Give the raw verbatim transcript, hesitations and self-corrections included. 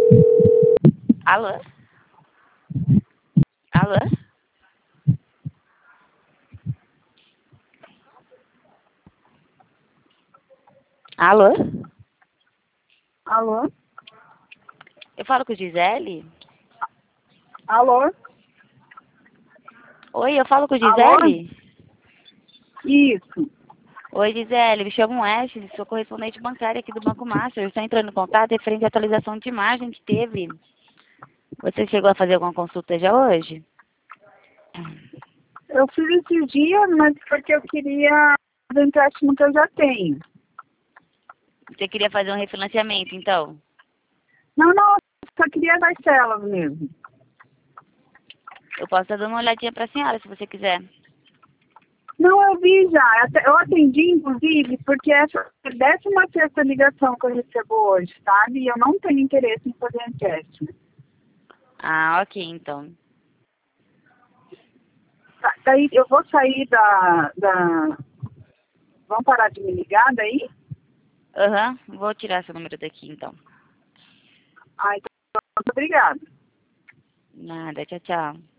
Alô? Alô? Alô? Alô? Eu falo com Gisele? Alô? Oi, eu falo com Alô? Gisele? Isso. Oi, Gisele, me chamo Ashley, sou correspondente bancária aqui do Banco Master. Eu estou entrando em contato referente à atualização de imagem que teve. Você chegou a fazer alguma consulta já hoje? Eu fiz esses dias, mas porque eu queria fazer um empréstimo que eu já tenho. Você queria fazer um refinanciamento, então? Não, não, só queria as parcelas mesmo. Eu posso estar dando uma olhadinha para a senhora, se você quiser. Não, eu vi já. Até- Eu atendi, inclusive, porque essa é a décima sexta ligação que eu recebo hoje, sabe? E eu não tenho interesse em fazer empréstimo. Ah, ok, então. Tá, daí eu vou sair da, da... Vão parar de me ligar daí? Aham, vou tirar seu número daqui, então. Ah, então, muito obrigada. Nada, tchau, tchau.